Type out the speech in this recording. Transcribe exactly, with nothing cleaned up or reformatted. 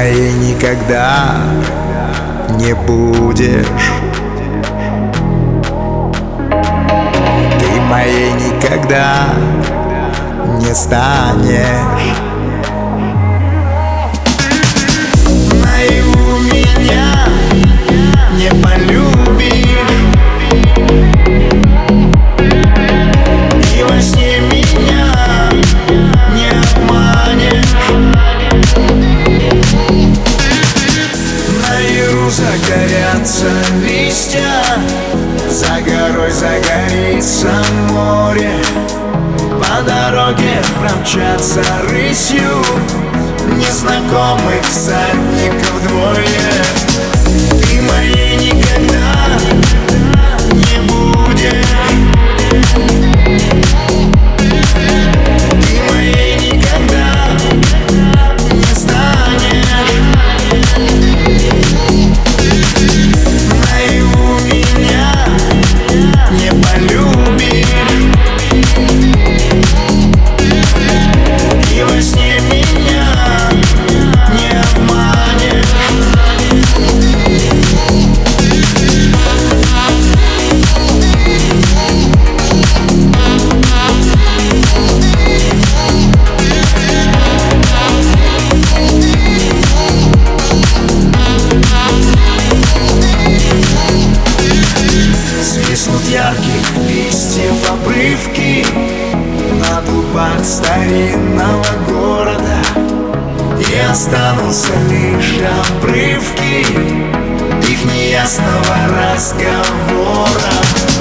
моей никогда не будешь. Ты моей никогда не станешь. Наяву меня не полюбишь, и во сне меня не обманешь. Наяву загорятся листья, за горой загорится море, по дороге промчатся рысью незнакомых всадников двое. Ты моей никогда не будешь. Ты моей никогда не станешь. Наяву меня не полюбишь, и во сне меня не обманешь. Свистнут ярких листьев обрывки на дубах старинного города, и останутся лишь обрывки их неясного разговора.